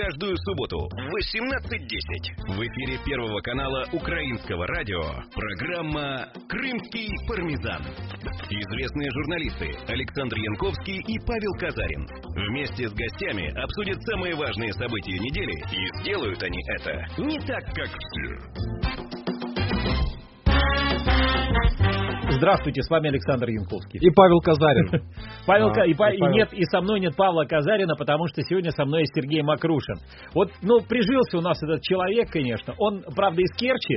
каждую субботу в 18:10 в эфире Первого канала Украинского радио программа «Крымский пармезан». Известные журналисты Александр Янковский и Павел Казарин вместе с гостями обсудят самые важные события недели, и сделают они это не так, как все. Здравствуйте, с вами Александр Янковский. И Павел Казарин. И со мной нет Павла Казарина, потому что сегодня со мной есть Сергей Макрушин. Вот, прижился у нас этот человек, конечно. Он, правда, из Керчи,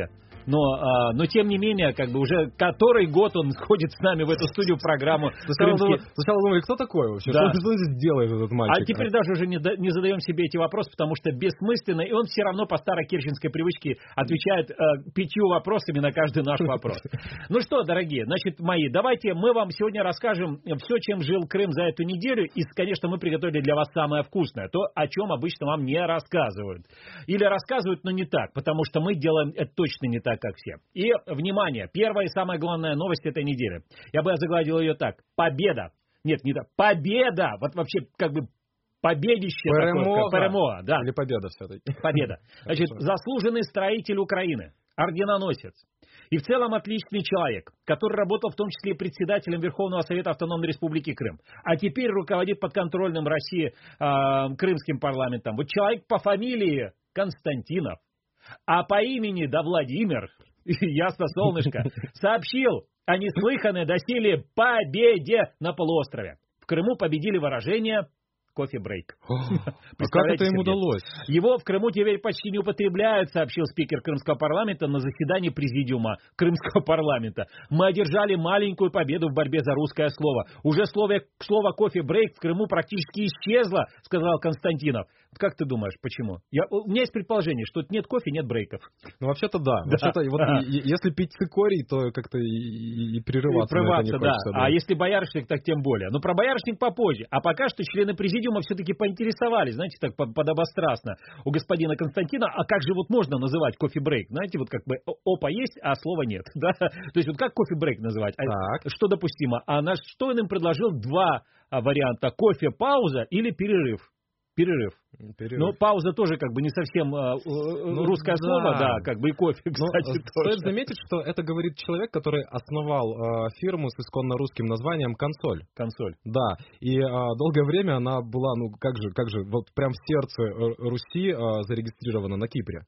но тем не менее, как бы уже который год он ходит с нами в эту студию программу. Сначала думали, кто такой вообще? Да. Что здесь делает этот мальчик? А теперь даже уже не задаем себе эти вопросы, потому что бессмысленно, и он все равно по старокерченской привычке отвечает 5 вопросами на каждый наш вопрос. Ну что, дорогие, значит, мои, давайте мы вам сегодня расскажем все, чем жил Крым за эту неделю, и, конечно, мы приготовили для вас самое вкусное, то, о чем обычно вам не рассказывают. Или рассказывают, но не так, потому что мы делаем это точно не так, как все. И, внимание, первая и самая главная новость этой недели. Я бы заглавил ее так. Победа. Нет, не так. Победа. Вот вообще, как бы, победище. ПРМО. Да. Или победа все-таки. Победа. Значит, заслуженный строитель Украины. Орденоносец. И в целом отличный человек, который работал в том числе и председателем Верховного Совета Автономной Республики Крым. А теперь руководит подконтрольным России крымским парламентом. Вот человек по фамилии Константинов. А по имени Владимир, ясно, солнышко, сообщил о неслыханной доселе победе на полуострове. В Крыму победили выражение «кофе-брейк». А как это им удалось? Его в Крыму теперь почти не употребляют, сообщил спикер Крымского парламента на заседании президиума Крымского парламента. Мы одержали маленькую победу в борьбе за русское слово. Уже слово «кофе-брейк» в Крыму практически исчезло, сказал Константинов. Как ты думаешь, почему? У меня есть предположение, что нет кофе, нет брейков. Ну, вообще-то да. Вообще-то, если пить цикорий, то как-то и прерываться на это не хочется. Да. А если боярышник, так тем более. Но про боярышник попозже. А пока что члены президиума все-таки поинтересовались, знаете, так подобострастно у господина Константина, а как же вот можно называть кофе-брейк? Знаете, вот как бы опа есть, а слова нет. Да? То есть вот как кофе-брейк называть? Что допустимо? Что он им предложил? 2 варианта. Кофе-пауза или перерыв. Перерыв. Но пауза тоже как бы не совсем русское слово, да, как бы и кофе, кстати, тоже. Стоит заметить, что это говорит человек, который основал фирму с исконно русским названием «Консоль». «Консоль». Да, и долгое время она была, как же, вот прям в сердце Руси зарегистрирована на Кипре.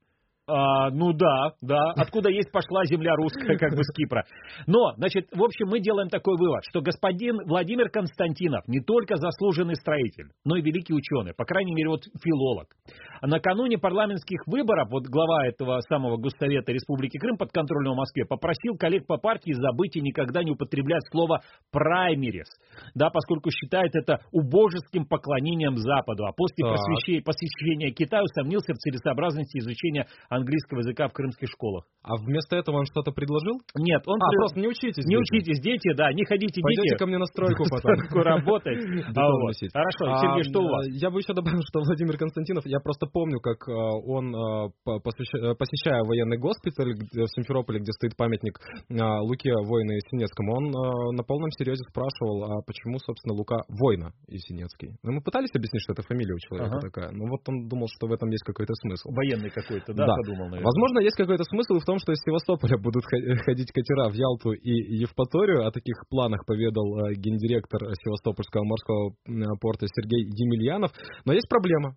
Да. Откуда есть пошла земля русская, как бы с Кипра. Но, значит, в общем, мы делаем такой вывод, что господин Владимир Константинов не только заслуженный строитель, но и великий ученый, по крайней мере, вот филолог. Накануне парламентских выборов, вот глава этого самого Госсовета Республики Крым подконтрольного Москве попросил коллег по партии забыть и никогда не употреблять слово «праймерис», да, поскольку считает это убожеским поклонением Западу, а после посвящения Китаю усомнился в целесообразности изучения английского языка в крымских школах. А вместо этого он что-то предложил? Нет, он просто не учитесь. Не учитесь, дети, да, не ходите, дети. Пойдете ко мне на стройку потом. Работать. Хорошо, Сергей, что у вас? Я бы еще добавил, что Владимир Константинов, я просто помню, как он, посещая военный госпиталь в Симферополе, где стоит памятник Луке Воина Есенинскому, он на полном серьезе спрашивал, а почему, собственно, Лука Война Есенинский. Мы пытались объяснить, что это фамилия у человека такая, но вот он думал, что в этом есть какой-то смысл. Военный какой-то, да? Подумал, наверное. Возможно, есть какой-то смысл в том, что из Севастополя будут ходить катера в Ялту и Евпаторию. О таких планах поведал гендиректор Севастопольского морского порта Сергей Емельянов. Но есть проблема.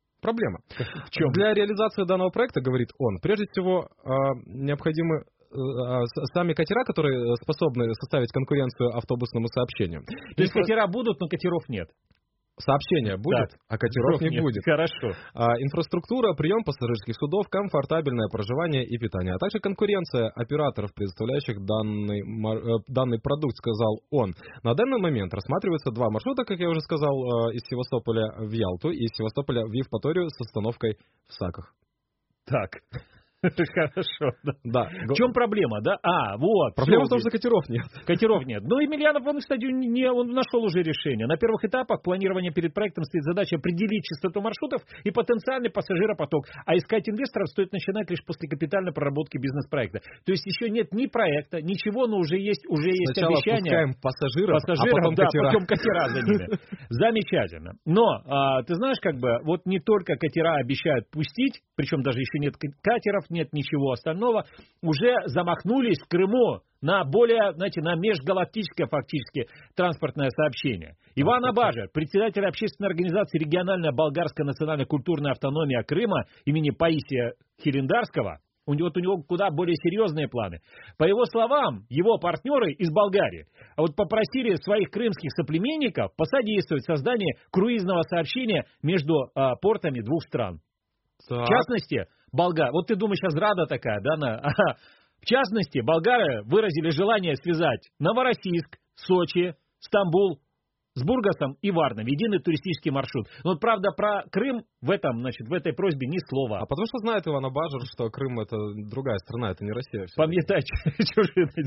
В чем? Для реализации данного проекта, говорит он, прежде всего необходимы сами катера, которые способны составить конкуренцию автобусному сообщению. То есть катера будут, но катеров нет. Сообщение будет, а катеров не будет. Хорошо. Инфраструктура, прием пассажирских судов, комфортабельное проживание и питание, а также конкуренция операторов, предоставляющих данный продукт, сказал он. На данный момент рассматриваются 2 маршрута, как я уже сказал, из Севастополя в Ялту и из Севастополя в Евпаторию с остановкой в Саках. Так. Хорошо. Да. В чем проблема, да? Вот. Проблема в том, что катеров нет. Катеров нет. Но Емельянов, он, кстати, он нашел уже решение. На первых этапах планирования перед проектом стоит задача определить частоту маршрутов и потенциальный пассажиропоток. А искать инвесторов стоит начинать лишь после капитальной проработки бизнес-проекта. То есть еще нет ни проекта, ничего, но уже есть Сначала обещания. Пускаем пассажиров, а потом да, катера. потом катера за ними. Замечательно. Но, ты знаешь, как бы, вот не только катера обещают пустить, причем даже еще нет катеров, нет ничего остального, уже замахнулись в Крыму на более, знаете, на межгалактическое фактически транспортное сообщение. Иван Абажев, председатель общественной организации «Региональная болгарская национально-культурная автономия Крыма» имени Паисия Хилендарского, у него куда более серьезные планы. По его словам, его партнеры из Болгарии попросили своих крымских соплеменников посодействовать созданию круизного сообщения между портами двух стран. Так. В частности, вот ты думаешь, сейчас Рада такая, да? В частности, болгары выразили желание связать Новороссийск, Сочи, Стамбул с Бургасом и Варной в единый туристический маршрут. Но, правда, про Крым в этой просьбе ни слова. А потому что знает Иван Абажев, что Крым — это другая страна, это не Россия. Памятай чужие.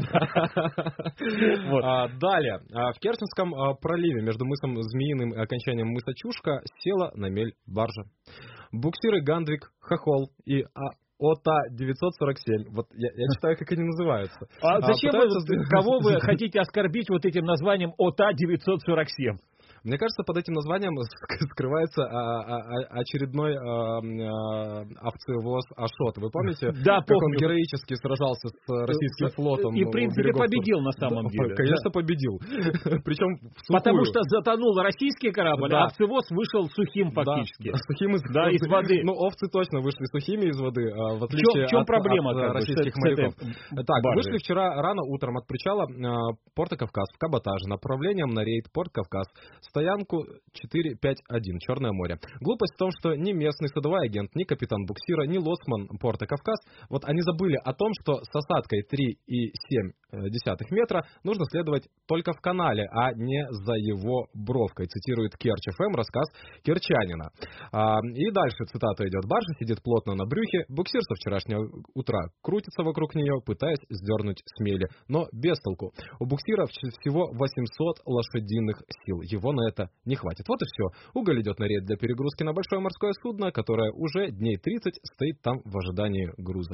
Далее. В Керченском проливе между мысом Змеиным и окончанием мыса Чушка села на мель баржа. Буксиры Гандвик, Хохол и ОТА-947. Вот я читаю, как они называются. Зачем кого вы хотите оскорбить вот этим названием ОТА-947? Мне кажется, под этим названием скрывается очередной овцевоз Ашот. Вы помните, да, как он героически сражался с российским флотом? И, в принципе, победил на самом деле. Конечно, победил. Причем в сухую. Потому что затонул российский корабль, а овцевоз вышел сухим фактически. Да, сухим из воды. Ну, овцы точно вышли сухими из воды, в отличие от российских моряков. Так, вышли вчера рано утром от причала порта Кавказ в каботаже направлением на рейд Порт Кавказ. Стоянку 451, Черное море. Глупость в том, что ни местный садовый агент, ни капитан буксира, ни лоцман порта Кавказ, вот они забыли о том, что с осадкой 3,7 метра нужно следовать только в канале, а не за его бровкой, цитирует Керчь-ФМ рассказ керчанина. И дальше цитата идет. Баржа сидит плотно на брюхе, буксир со вчерашнего утра крутится вокруг нее, пытаясь сдернуть с мели, но без толку. У буксира всего 800 лошадиных сил. Его на это не хватит. Вот и все. Уголь идет на рейд для перегрузки на большое морское судно, которое уже дней 30 стоит там в ожидании груза.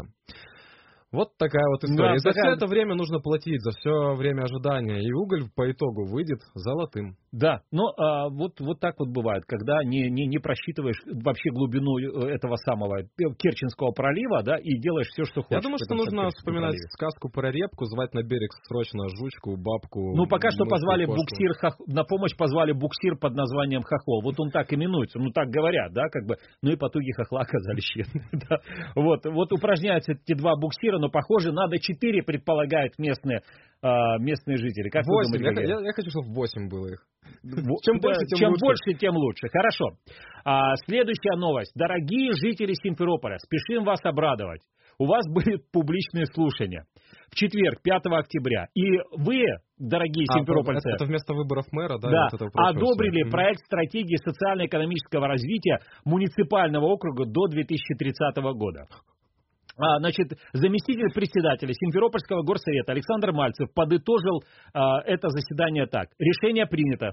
Вот такая вот история. И за все это время нужно платить, за все время ожидания. И уголь по итогу выйдет золотым. Да, но вот так вот бывает, когда не просчитываешь вообще глубину этого самого Керченского пролива, да, и делаешь все, что хочешь. Я думаю, что нужно вспоминать сказку про репку, звать на берег срочно жучку, бабку. Ну, пока что позвали кошку. буксир, на помощь позвали буксир под названием Хохол. Вот он так именуется, ну так говорят, да, как бы. Ну и по итоге хохла оказались щедрыми. Да. Вот упражняются эти два буксира, но, похоже, надо 4, предполагают местные жители. Как 8. Я хочу, чтобы 8 было их. Чем больше, тем лучше. Хорошо. Следующая новость. Дорогие жители Симферополя, спешим вас обрадовать. У вас были публичные слушания в четверг, 5 октября. И вы, дорогие симферопольцы... Это вместо выборов мэра, да? Да, вот одобрили проект стратегии социально-экономического развития муниципального округа до 2030 года. Значит, заместитель председателя Симферопольского горсовета Александр Мальцев подытожил это заседание так. Решение принято.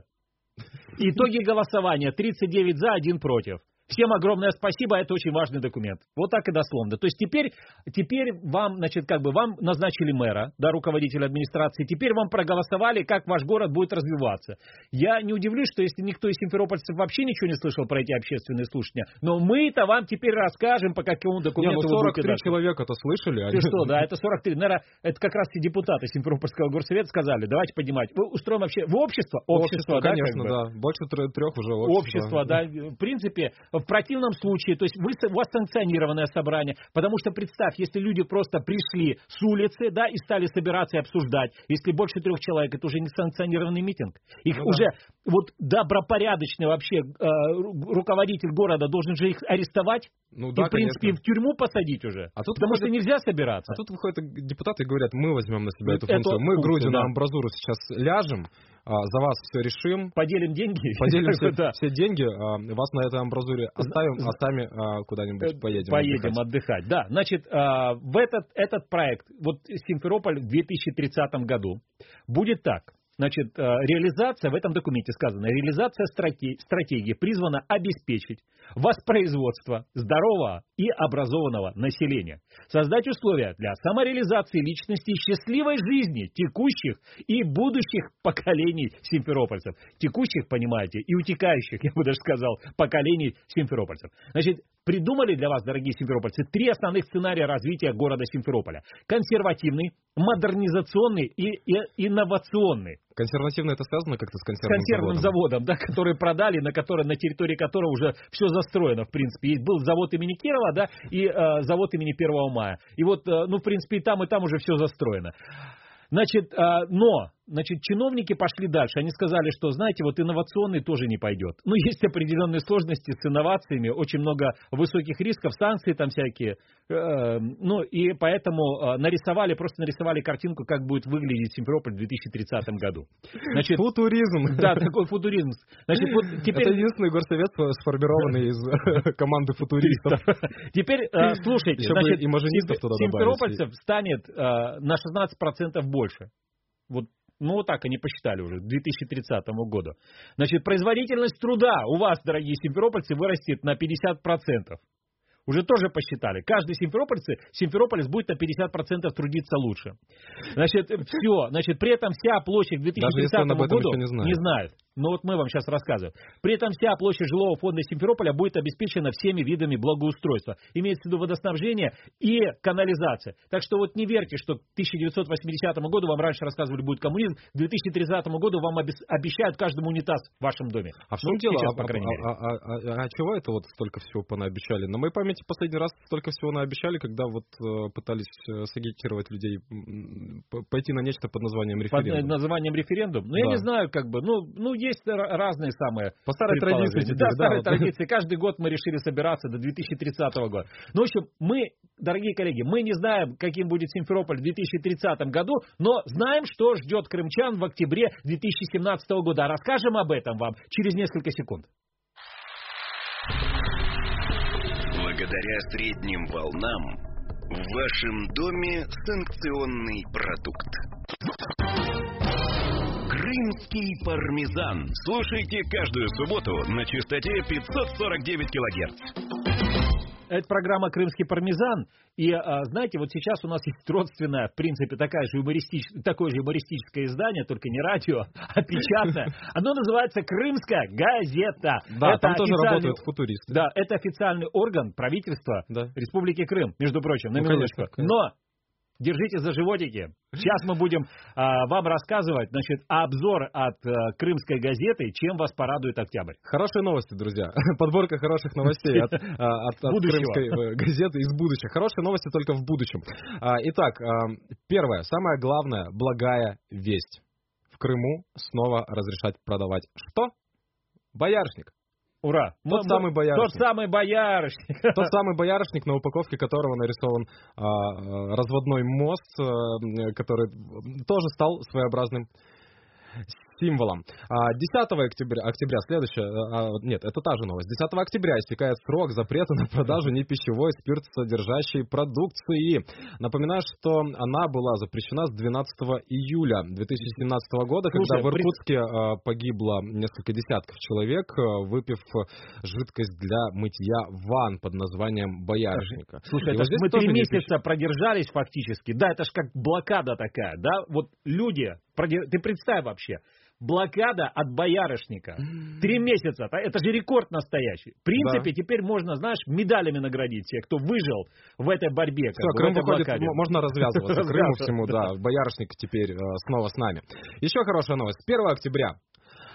Итоги голосования: 39 за, 1 против. Всем огромное спасибо, это очень важный документ. Вот так и дословно. То есть теперь вам, значит, как бы вам назначили мэра, да, руководителя администрации, теперь вам проголосовали, как ваш город будет развиваться. Я не удивлюсь, что если никто из симферопольцев вообще ничего не слышал про эти общественные слушания, но мы-то вам теперь расскажем, по какому документу вы будете дальше. 43 человека-то слышали. Ты что, да, это 43. Наверное, это как раз и депутаты Симферопольского горсовета сказали, давайте поднимать. Мы устроим вообще в общество, да, конечно, как бы. Да. Больше 3 уже общество, да. В принципе, в противном случае, то есть у вас санкционированное собрание, потому что представь, если люди просто пришли с улицы, да, и стали собираться и обсуждать, если больше 3 человек, это уже не санкционированный митинг. Их уже вот добропорядочный вообще руководитель города должен же их арестовать и, в принципе, в тюрьму посадить уже. Потому что нельзя собираться. А тут выходят депутаты и говорят, мы возьмем на себя эту функцию, мы грудью на амбразуру сейчас ляжем, за вас все решим. Поделим деньги. Поделим все деньги, вас на этой амбразуре оставим, а сами куда-нибудь поедем отдыхать. Да, значит, в этот проект, вот Симферополь в 2030 году, будет так. Значит, реализация, в этом документе сказано, реализация стратегии призвана обеспечить воспроизводство здорового и образованного населения, создать условия для самореализации личности и счастливой жизни текущих и будущих поколений симферопольцев. Текущих, понимаете, и утекающих, я бы даже сказал, поколений симферопольцев. Значит, придумали для вас, дорогие симферопольцы, 3 основных сценария развития города Симферополя. Консервативный, модернизационный и инновационный. Консервативно это связано как-то с консервным заводом, да, который продали, на территории которого уже все застроено, в принципе. Был завод имени Кирова, да, и завод имени 1 мая. И вот, в принципе, и там уже все застроено. Значит, чиновники пошли дальше. Они сказали, что, знаете, вот инновационный тоже не пойдет. Есть определенные сложности с инновациями, очень много высоких рисков, санкции там всякие. И поэтому просто нарисовали картинку, как будет выглядеть Симферополь в 2030 году. Значит, футуризм. Да, такой футуризм. Значит, вот теперь... Это единственный горсовет, сформированный из команды футуристов. Теперь, слушайте, значит, и маженистов туда добавили. Симферопольцев станет на 16% больше. Вот так они посчитали уже, к 2030 году. Значит, производительность труда у вас, дорогие симферопольцы, вырастет на 50%. Уже тоже посчитали. Каждый симферополец будет на 50% трудиться лучше. Значит, все. Значит, при этом вся площадь к 2030 году не знает. Но вот мы вам сейчас рассказываем. При этом вся площадь жилого фонда Симферополя будет обеспечена всеми видами благоустройства. Имеется в виду водоснабжение и канализация. Так что вот не верьте, что к 1980 году вам раньше рассказывали, будет коммунизм. К 2030 году вам обещают каждому унитаз в вашем доме. А в чем дело? А чего это вот столько всего понаобещали? На моей памяти последний раз столько всего наобещали, когда вот пытались сагитировать людей пойти на нечто под названием референдум. Под названием референдум? Я не знаю, есть разные самые... По старой традиции. Да, старой традиции. Каждый год мы решили собираться до 2030 года. В общем, мы, дорогие коллеги, мы не знаем, каким будет Симферополь в 2030 году, но знаем, что ждет крымчан в октябре 2017 года. Расскажем об этом вам через несколько секунд. Благодаря средним волнам в вашем доме санкционный продукт. Крымский пармезан. Слушайте каждую субботу на частоте 549 килогерц. Это программа «Крымский пармезан». И, знаете, вот сейчас у нас есть родственное, в принципе, такое же юмористическое издание, только не радио, а печатное. Оно называется «Крымская газета». Да, это там тоже работают футуристы. Да, это официальный орган правительства Республики Крым, между прочим, на минуточку. Конечно. Но... Держите за животики. Сейчас мы будем вам рассказывать, обзор от Крымской газеты, чем вас порадует октябрь. Хорошие новости, друзья. Подборка хороших новостей от Крымской газеты из будущего. Хорошие новости только в будущем. Итак, первое, самая главная благая весть. В Крыму снова разрешать продавать что? Боярышник. Ура! Тот самый боярышник. Тот самый боярышник, на упаковке которого нарисован разводной мост, который тоже стал своеобразным символом. 10 октября следующая... Нет, это та же новость. 10 октября истекает срок запрета на продажу непищевой спиртсодержащей продукции. Напоминаю, что она была запрещена с 12 июля 2017 года, когда в Иркутске погибло несколько десятков человек, выпив жидкость для мытья ванн под названием боярышника. Слушай, это мы 3 месяца продержались фактически. Да, это ж как блокада такая, да? Вот люди... Ты представь вообще, блокада от боярышника. 3 месяца, это же рекорд настоящий. В принципе, теперь можно, медалями наградить всех, кто выжил в этой борьбе. Все, Крым выходит, можно развязываться. Крыму всему, боярышник теперь снова с нами. Еще хорошая новость. 1 октября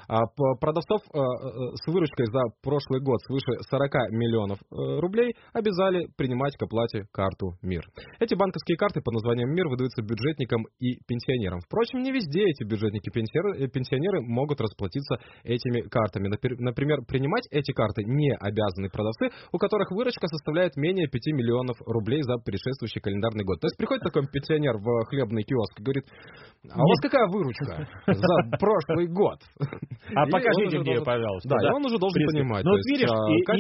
Продавцов с выручкой за прошлый год свыше 40 миллионов рублей обязали принимать к оплате карту МИР. Эти банковские карты под названием МИР выдаются бюджетникам и пенсионерам. Впрочем, не везде эти бюджетники-пенсионеры могут расплатиться этими картами. Например, принимать эти карты не обязаны продавцы, у которых выручка составляет менее 5 миллионов рублей за предшествующий календарный год. То есть приходит такой пенсионер в хлебный киоск и говорит: а у вас какая выручка за прошлый год? А покажите мне, пожалуйста. Да, и он уже должен понимать. Ну, видишь,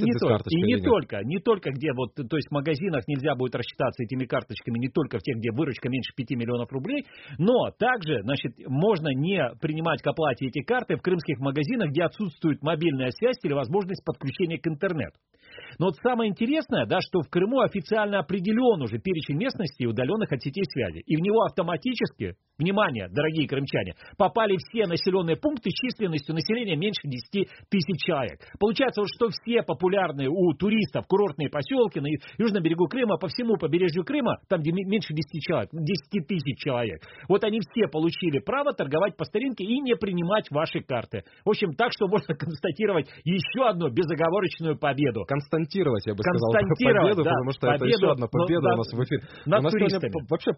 и не только где вот, то есть в магазинах нельзя будет рассчитаться этими карточками, не только в тех, где выручка меньше 5 миллионов рублей, но также, значит, можно не принимать к оплате эти карты в крымских магазинах, где отсутствует мобильная связь или возможность подключения к интернету. Но вот самое интересное, да, что в Крыму официально определен уже перечень местностей, удаленных от сетей связи. И в него автоматически, внимание, дорогие крымчане, попали все населенные пункты с численностью населения меньше 10 тысяч человек. Получается, вот, что все популярные у туристов курортные поселки на южном берегу Крыма, по всему побережью Крыма, там, где меньше 10 человек, 10 тысяч человек, вот они все получили право торговать по старинке и не принимать ваши карты. В общем, так что можно констатировать еще одну безоговорочную победу. Константировать, я бы сказал, победу, да, потому что победу, это еще одна победа у нас в эфире. У нас сегодня вообще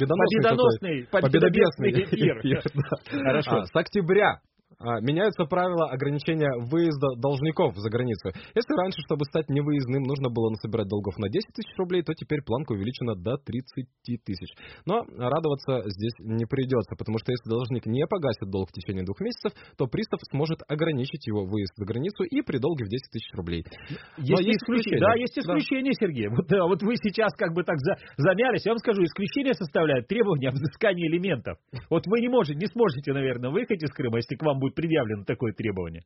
победоносный эфир. Хорошо. С октября меняются правила ограничения выезда должников за границу. Если раньше, чтобы стать невыездным, нужно было насобирать долгов на 10 тысяч рублей, то теперь планка увеличена до 30 тысяч. Но радоваться здесь не придется, потому что если должник не погасит долг в течение 2 месяцев, то пристав сможет ограничить его выезд за границу и при долге в 10 тысяч рублей. Есть исключение. Да, есть исключение, да. Сергей. Вот вы сейчас как бы так замялись. Я вам скажу, исключение составляет требования о взыскании элементов. Вот вы не сможете, наверное, выехать из Крыма, если к вам будет предъявлено такое требование.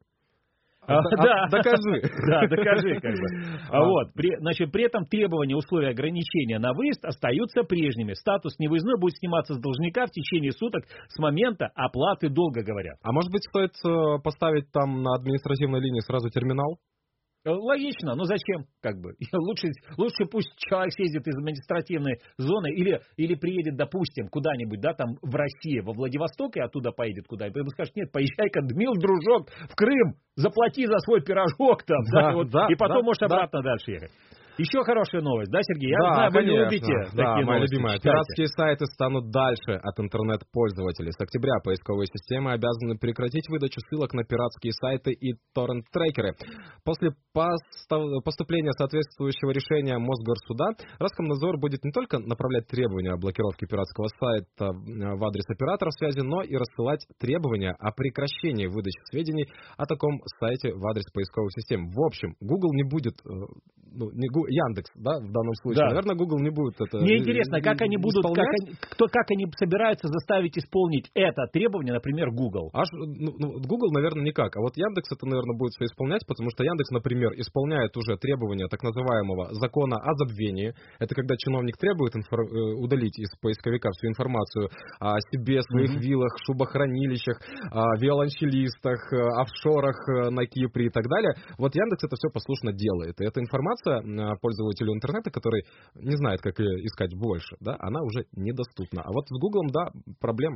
Докажи. Да, докажи, как бы. Вот. Значит, при этом требования, условия ограничения на выезд остаются прежними. Статус невыездной будет сниматься с должника в течение суток с момента оплаты долга, говорят. А может быть, стоит поставить там на административной линии сразу терминал? Логично, но зачем, как бы? Лучше пусть человек съездит из административной зоны или приедет, допустим, куда-нибудь, да, там в Россию, во Владивосток, и оттуда поедет куда-нибудь. Ему скажет: нет, поезжай-ка, Дмил, дружок, в Крым, заплати за свой пирожок там, и потом можешь обратно дальше ехать. Еще хорошая новость, да, Сергей? Я знаю, вы любите такие моя новости. Любимая. Пиратские сайты станут дальше от интернет-пользователей. С октября поисковые системы обязаны прекратить выдачу ссылок на пиратские сайты и торрент-трекеры. После поступления соответствующего решения Мосгорсуда Роскомнадзор будет не только направлять требования о блокировке пиратского сайта в адрес операторов связи, но и рассылать требования о прекращении выдачи сведений о таком сайте в адрес поисковых систем. В общем, Google не будет... Яндекс, да, в данном случае. Да. Наверное, Google не будет это. Мне интересно, как они будут, как они собираются заставить исполнить это требование, например, Google. Google, наверное, никак. А вот Яндекс это, наверное, будет все исполнять, потому что Яндекс, например, исполняет уже требования так называемого закона о забвении. Это когда чиновник требует удалить из поисковика всю информацию о себе, своих виллах, шубохранилищах, виолончелистах, офшорах на Кипре и так далее. Вот Яндекс это все послушно делает. И эта информация пользователю интернета, который не знает, как ее искать больше, да, она уже недоступна. А вот с Гуглом, да, проблема.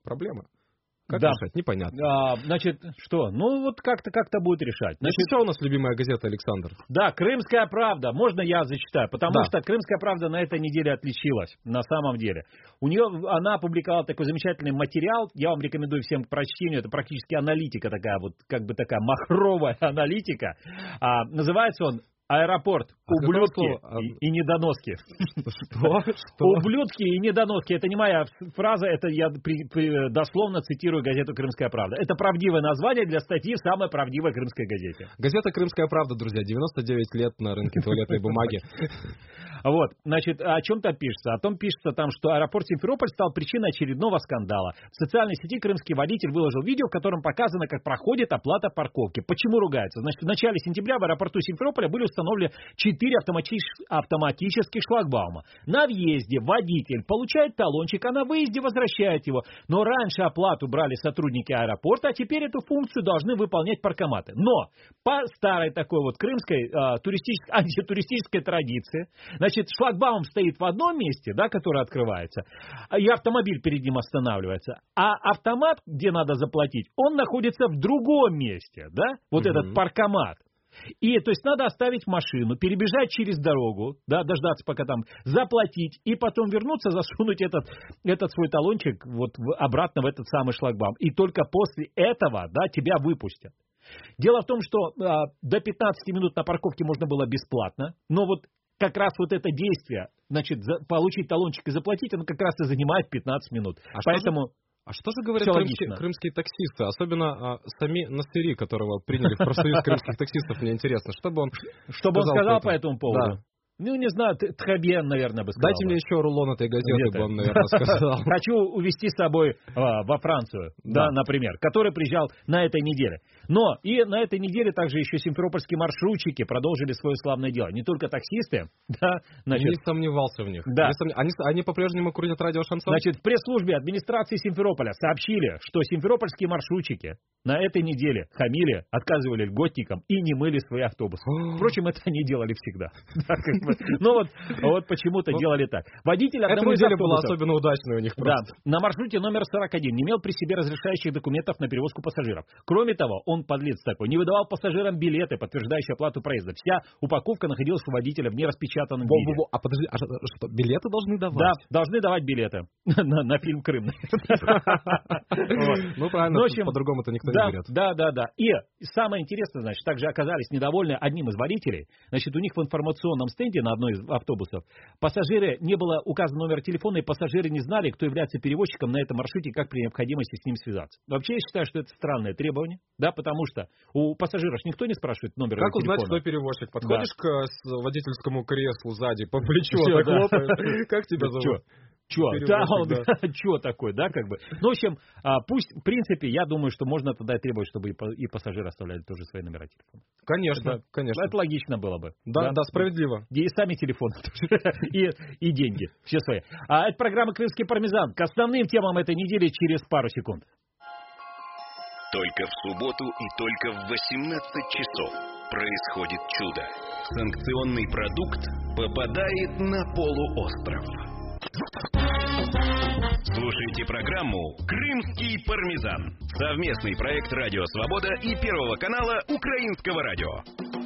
Как решать? Непонятно. Значит, что? Ну, вот как-то будет решать. Значит, что у нас любимая газета, Александр? Да, «Крымская правда». Можно я зачитаю? Потому что «Крымская правда» на этой неделе отличилась, на самом деле. Она опубликовала такой замечательный материал, я вам рекомендую всем к прочтению, это практически аналитика такая, вот как бы такая махровая аналитика. Называется он «Аэропорт. Ублюдки и недоноски». Что? Ублюдки и недоноски. Это не моя фраза, это я дословно цитирую газету «Крымская правда». Это правдивое название для статьи в самой правдивой крымской газете. Газета «Крымская правда», друзья, 99 лет на рынке туалетной бумаги. Вот, значит, о чем там пишется? О том пишется там, что аэропорт Симферополь стал причиной очередного скандала. В социальной сети крымский водитель выложил видео, в котором показано, как проходит оплата парковки. Почему ругается? Значит, в начале сентября в аэропорту Симферополя были установлены установлены 4 автоматических шлагбаума. На въезде водитель получает талончик, а на выезде возвращает его. Но раньше оплату брали сотрудники аэропорта, а теперь эту функцию должны выполнять паркоматы. Но по старой такой вот крымской антитуристической традиции, значит, шлагбаум стоит в одном месте, да, который открывается, и автомобиль перед ним останавливается. А автомат, где надо заплатить, он находится в другом месте, да, вот этот паркомат. И, то есть, надо оставить машину, перебежать через дорогу, да, дождаться, пока там, заплатить, и потом вернуться, засунуть этот свой талончик вот обратно в этот самый шлагбаум. И только после этого, да, тебя выпустят. Дело в том, что до 15 минут на парковке можно было бесплатно, но вот как раз вот это действие, значит, получить талончик и заплатить, оно как раз и занимает 15 минут. Поэтому... А что же говорят крымские таксисты, особенно сами Насыри, которого приняли в профсоюз крымских таксистов, мне интересно, что бы он сказал по этому поводу? Да. Ну, не знаю, Тхабен, наверное, бы сказал. Дайте мне еще рулон этой газеты, бы он, наверное, сказал. Хочу увезти с собой во Францию, да, например, который приезжал на этой неделе. Но и на этой неделе также еще симферопольские маршрутчики продолжили свое славное дело. Не только таксисты, да, значит... Не сомневался в них. Да. Они по-прежнему крутят радио «Шансон»? Значит, в пресс-службе администрации Симферополя сообщили, что симферопольские маршрутчики на этой неделе хамили, отказывали льготникам и не мыли свои автобусы. Впрочем, это они делали всегда. Ну вот почему-то делали так. Водитель одного из автобусов... Эта неделя была особенно удачной у них просто. Да, на маршруте номер 41 не имел при себе разрешающих документов на перевозку пассажиров. Кроме того, он, подлец такой, не выдавал пассажирам билеты, подтверждающие оплату проезда. Вся упаковка находилась у водителя в нераспечатанном виде. А подожди, что, билеты должны давать? Да, должны давать билеты на фильм «Крым». Ну правильно, по-другому-то никто не берет. Да. И самое интересное, значит, также оказались недовольны одним из водителей. Значит, у них в информационном стенде на одной из автобусов пассажиры, не было указан номер телефона, и пассажиры не знали, кто является перевозчиком на этом маршруте, как при необходимости с ним связаться. Вообще, я считаю, что это странное требование, да, потому что у пассажиров никто не спрашивает номер телефона. Как узнать, кто перевозчик? Подходишь к водительскому креслу сзади, по плечу так хлопаешь. Как тебя зовут? Чё такое, да, как бы. Ну, в общем, пусть, в принципе, я думаю, что можно тогда требовать, чтобы и пассажиры оставляли тоже свои номера телефона. Конечно, конечно. Это логично было бы. Да, справедливо. И сами телефоны тоже, и деньги, все свои. А это программа «Крымский пармезан». К основным темам этой недели через пару секунд. Только в субботу и только в 18 часов происходит чудо. Санкционный продукт попадает на полуостров. Слушайте программу «Крымский пармезан». Совместный проект «Радио Свобода» и Первого канала Украинского радио.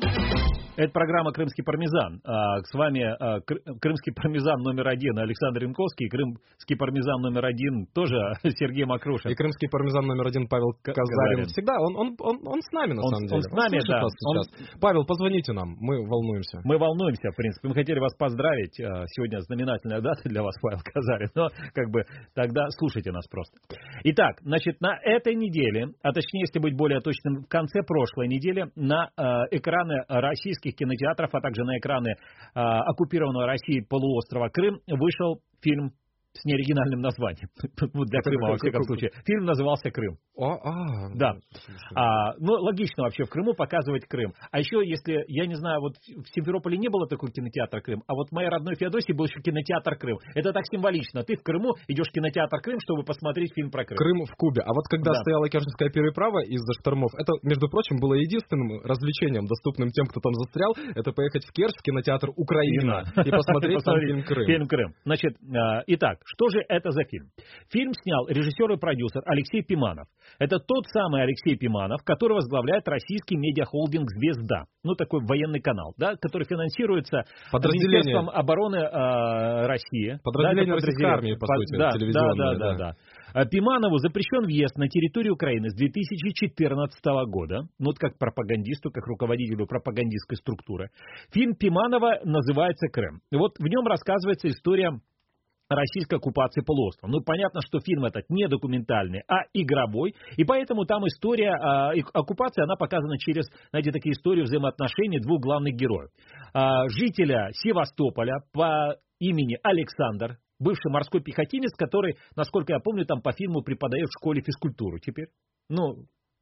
Это программа «Крымский пармезан». С вами крымский пармезан номер 1 Александр Янковский, крымский пармезан номер 1 тоже Сергей Макрушин. И крымский пармезан номер 1 Павел Казарин. Всегда, он с нами, на самом деле. Он с нами, да. Павел, позвоните нам, мы волнуемся. Мы волнуемся, в принципе. Мы хотели вас поздравить. Сегодня знаменательная дата для вас, Павел Казарин. Но, как бы, тогда слушайте нас просто. Итак, значит, на этой неделе, а точнее, если быть более точным, в конце прошлой недели, на экраны российских кинотеатров, а также на экраны оккупированного Россией полуострова Крым вышел фильм с неоригинальным названием. Для Крыма, во всяком случае. Фильм назывался «Крым». Да. Ну, логично вообще в Крыму показывать Крым. А еще, если, я не знаю, вот в Симферополе не было такого кинотеатра «Крым», а вот в моей родной Феодосии был еще кинотеатр «Крым». Это так символично. Ты в Крыму идешь в кинотеатр «Крым», чтобы посмотреть фильм про Крым. Крым в Кубе. А вот когда стояла Керченская переправа из-за штормов, это, между прочим, было единственным развлечением, доступным тем, кто там застрял, это поехать в Керчь, в кинотеатр «Украина» и посмотреть там фильм «Крым». Фильм «Крым». Значит, итак, что же это за фильм? Фильм снял режиссер и продюсер Алексей Пиманов. Это тот самый Алексей Пиманов, который возглавляет российский медиахолдинг «Звезда». Ну, такой военный канал, да, который финансируется Министерством обороны России. Подразделение российской армии, по сути, телевизионное. Да. Пиманову запрещен въезд на территорию Украины с 2014 года. Ну, вот как пропагандисту, как руководителю пропагандистской структуры. Фильм Пиманова называется «Крым». И вот в нем рассказывается история российской оккупации полуострова. Ну, понятно, что фильм этот не документальный, а игровой, и поэтому там история оккупации, она показана через, знаете, такие истории взаимоотношений двух главных героев. Жителя Севастополя по имени Александр, бывший морской пехотинец, который, насколько я помню, там по фильму преподает в школе физкультуру теперь. Ну,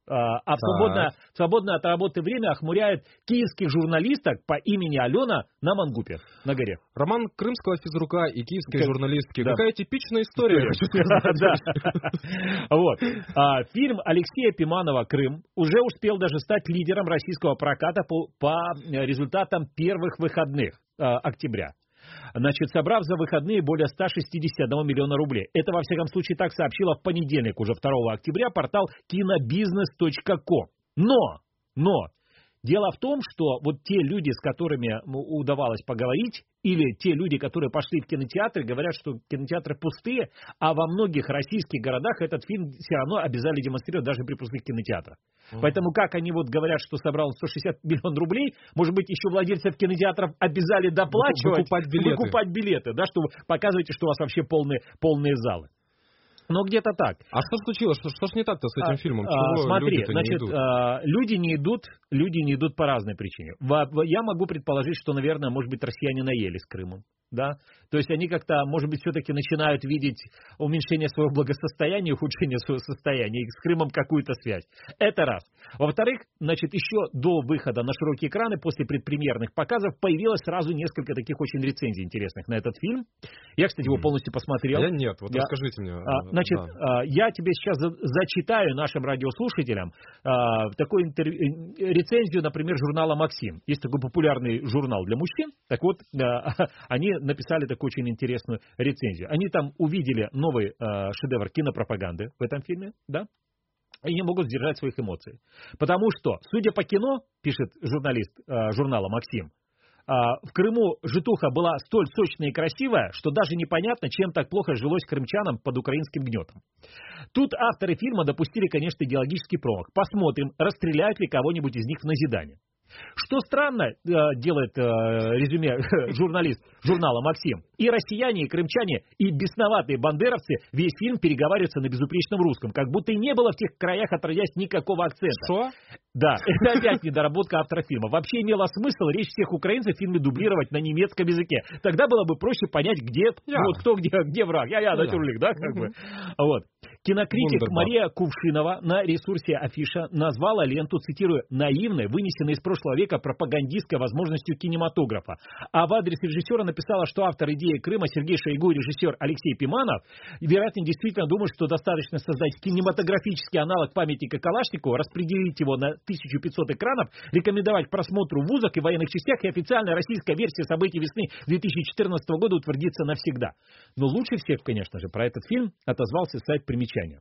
А в свободное от работы время охмуряет киевских журналисток по имени Алена на Мангупе, на горе. Роман крымского физрука и киевской журналистки. Да. Какая типичная история. Фильм Алексея Пиманова «Крым» уже успел даже стать лидером российского проката по результатам первых выходных октября. Значит, собрав за выходные более 161 миллиона рублей. Это, во всяком случае, так сообщила в понедельник, уже 2 октября, портал кинобизнес.ком. Но дело в том, что вот те люди, с которыми удавалось поговорить, или те люди, которые пошли в кинотеатры, говорят, что кинотеатры пустые, а во многих российских городах этот фильм все равно обязали демонстрировать даже при пустых кинотеатрах. Поэтому как они вот говорят, что собрал 160 миллионов рублей, может быть, еще владельцев кинотеатров обязали доплачивать, выкупать билеты, да, чтобы показываете, что у вас вообще полные залы. Но где-то так. А что случилось? Что ж не так-то с этим фильмом? Смотри, значит, люди не идут по разной причине. Я могу предположить, что, наверное, может быть, россияне наелись Крымом. Да? То есть они как-то, может быть, все-таки начинают видеть уменьшение своего благосостояния, ухудшение своего состояния, и с Крымом какую-то связь. Это раз. Во-вторых, значит, еще до выхода на широкие экраны, после предпремьерных показов, появилось сразу несколько таких очень рецензий интересных на этот фильм. Я, кстати, его полностью посмотрел. Я нет, вот расскажите мне. Значит, я тебе сейчас зачитаю нашим радиослушателям такую рецензию, например, журнала «Максим». Есть такой популярный журнал для мужчин. Так вот, они написали такую очень интересную рецензию. Они там увидели новый шедевр кинопропаганды в этом фильме, да? И не могут сдержать своих эмоций. Потому что, судя по кино, пишет журналист журнала «Максим», в Крыму житуха была столь сочная и красивая, что даже непонятно, чем так плохо жилось крымчанам под украинским гнетом. Тут авторы фильма допустили, конечно, идеологический промах. Посмотрим, расстреляют ли кого-нибудь из них в назидание. Что странно, делает резюме журналист журнала «Максим», и россияне, и крымчане, и бесноватые бандеровцы весь фильм переговариваются на безупречном русском, как будто и не было в тех краях, отродясь, никакого акцента. Что? Да, это опять недоработка автора фильма. Вообще имело смысл речь всех украинцев в фильме дублировать на немецком языке. Тогда было бы проще понять, где вот кто где враг. Я натюрлик, да, как бы. Вот. Кинокритик Мария Кувшинова на ресурсе Афиша назвала ленту, цитирую, наивной, вынесенной из прошлого века пропагандистской возможностью кинематографа. А в адрес режиссера написала, что автор идеи Крыма Сергей Шойгу и режиссер Алексей Пиманов, вероятно, действительно думают, что достаточно создать кинематографический аналог памятника Калашникову, распределить его на 1500 экранов, рекомендовать к просмотру в вузах и военных частях, и официальная российская версия событий весны 2014 года утвердится навсегда. Но лучше всех, конечно же, про этот фильм отозвался сайт «Примечания».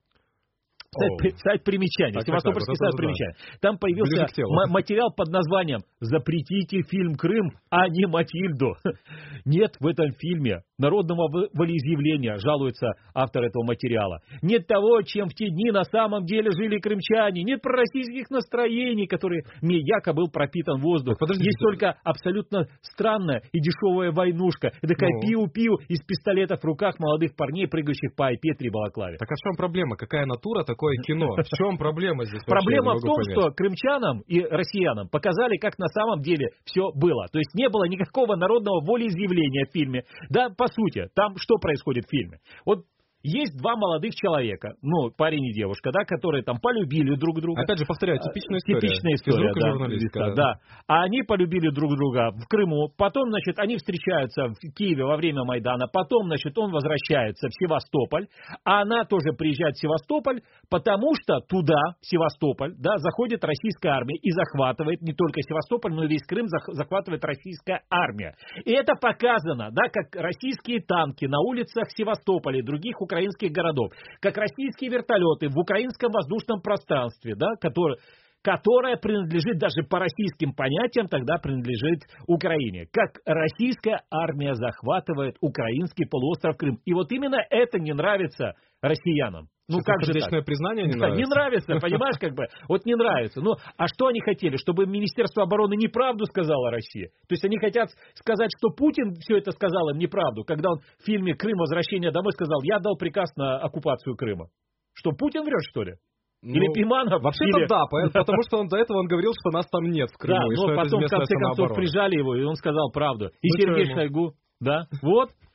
Сайт «Примечания», Севастопольский сайт «Примечания». Там появился материал под названием «Запретите фильм «Крым», а не Матильду». Нет в этом фильме народного волеизъявления, жалуется автор этого материала. Нет того, чем в те дни на самом деле жили крымчане. Нет пророссийских настроений, которые якобы был пропитан воздух. Есть только абсолютно странная и дешевая войнушка. Такая пиу-пиу из пистолетов в руках молодых парней, прыгающих по Айпетре и балаклаве. Так а в чем проблема? Какая натура, такое кино? В чем проблема здесь? Проблема в том, что крымчанам и россиянам показали, как на самом деле все было. То есть не было никакого народного волеизъявления в фильме. Да, по сути, там что происходит в фильме? Вот есть два молодых человека, парень и девушка, да, которые там полюбили друг друга. Опять же, повторяю, типичная история. Типичная история, да. А они полюбили друг друга в Крыму, потом, значит, они встречаются в Киеве во время Майдана, потом, значит, он возвращается в Севастополь, а она тоже приезжает в Севастополь, потому что туда, в Севастополь, да, заходит российская армия и захватывает не только Севастополь, но и весь Крым захватывает российская армия. И это показано, да, как российские танки на улицах Севастополя и других украинских городов, как российские вертолеты в украинском воздушном пространстве, да, которая принадлежит даже по российским понятиям, тогда принадлежит Украине. Как российская армия захватывает украинский полуостров Крым. И вот именно это не нравится россиянам. Как же так? Признание не нравится? Не нравится, понимаешь, как бы. Вот не нравится. А что они хотели? Чтобы Министерство обороны неправду сказало России? То есть они хотят сказать, что Путин все это сказал им неправду, когда он в фильме «Крым. Возвращение домой» сказал: я дал приказ на оккупацию Крыма. Что, Путин врет, что ли? Или Пиманов? Вообще-то да, потому что до этого он говорил, что нас там нет в Крыму. Да, но потом в конце концов прижали его, и он сказал правду. И Сергей Шойгу, да, вот.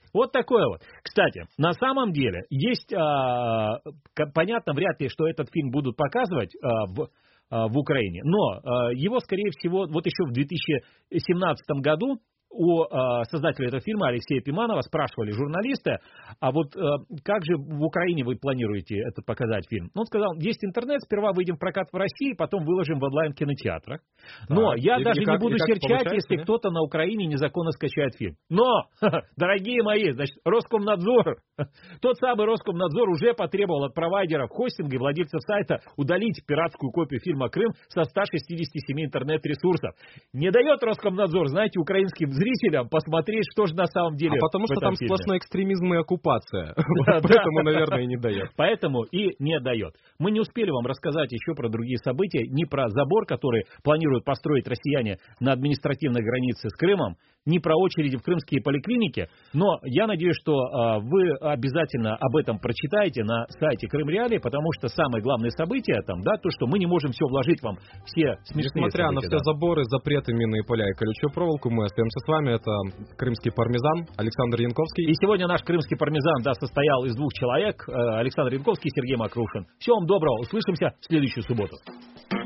Вот такое вот. Кстати, на самом деле, есть, понятно, вряд ли, что этот фильм будут показывать в Украине, но его, скорее всего, вот еще в 2017 году у создателя этого фильма Алексея Пиманова спрашивали журналисты, а вот как же в Украине вы планируете это показать фильм? Он сказал, есть интернет, сперва выйдем в прокат в России, потом выложим в онлайн-кинотеатрах. Но я даже не буду серчать, если кто-то на Украине незаконно скачает фильм. Но, дорогие мои, значит, Роскомнадзор, тот самый Роскомнадзор уже потребовал от провайдеров хостинга и владельцев сайта удалить пиратскую копию фильма «Крым» со 167 интернет-ресурсов. Не дает Роскомнадзор, знаете, украинским зрителям посмотреть, что же на самом деле. А потому что там фильме. Сплошной экстремизм и оккупация. Поэтому, наверное, и не дает. Поэтому и не дает. Мы не успели вам рассказать еще про другие события, ни про забор, который планируют построить россияне на административной границе с Крымом, ни про очереди в крымские поликлиники. Но я надеюсь, что вы обязательно об этом прочитаете на сайте Крым Реалии, потому что самое главное событие там, да, то, что мы не можем все вложить вам, все смешные Несмотря события, на все заборы, запреты, минные поля и колючую проволоку, мы остаемся с вами. Это крымский пармезан Александр Янковский. И сегодня наш крымский пармезан, да, состоял из двух человек, Александр Янковский и Сергей Макрушин. Всего вам доброго, услышимся в следующую субботу.